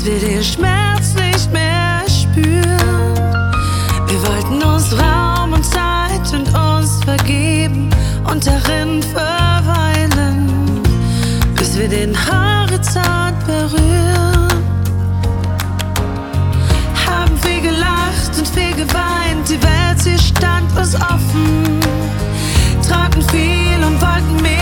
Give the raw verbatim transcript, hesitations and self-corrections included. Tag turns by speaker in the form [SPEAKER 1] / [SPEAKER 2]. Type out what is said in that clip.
[SPEAKER 1] wir den Schmerz nicht mehr spüren. Wir wollten uns Raum und Zeit und uns vergeben und darin verweilen, bis wir den Horizont berühren. Haben viel gelacht und viel geweint, die Welt, sie stand uns offen, traten viel und wollten mehr.